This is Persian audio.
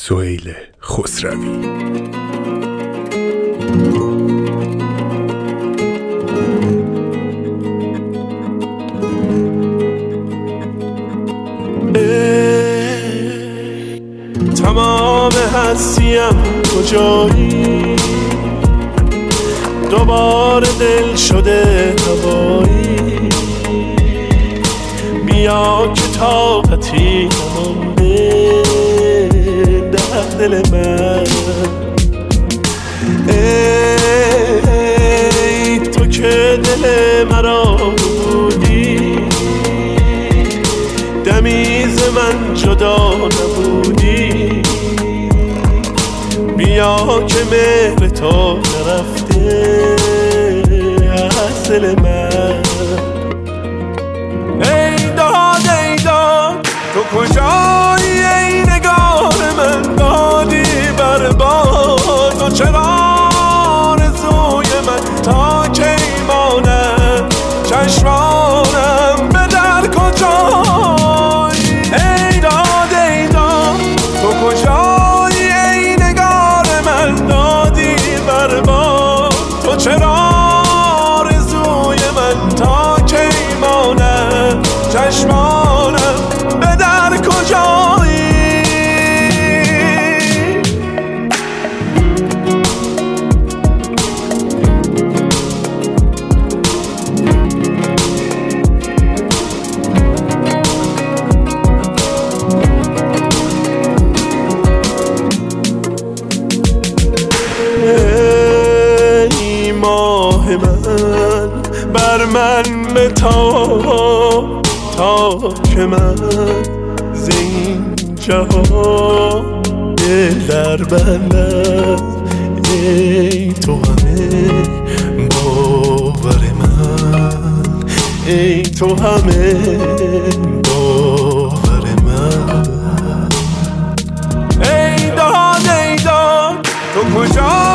سهیل خسروی. تمام هستیم کجایی، دوباره دل شده هوایی، بیا که طاقتی نمانده در دل من. ای تو که دل مرا بودی، دمی ز من جدا نبودی، بیا که مهر تو نرفته از دل من. ای داد تو کجایی، ای نگار من دادی برباد، تو چرا آرزوی من تا کی مانم، چشمانم به در کجایی. ای داد تو کجایی، ای نگار من دادی برباد، تو چرا آرزوی من تا کی مانم، چشمانم به در کجایی. ای ماه من بر من بتاب تا که من زین جهان دل در بندم. ای تو همه باور من، ای تو همه باور من. ای داد تو کجا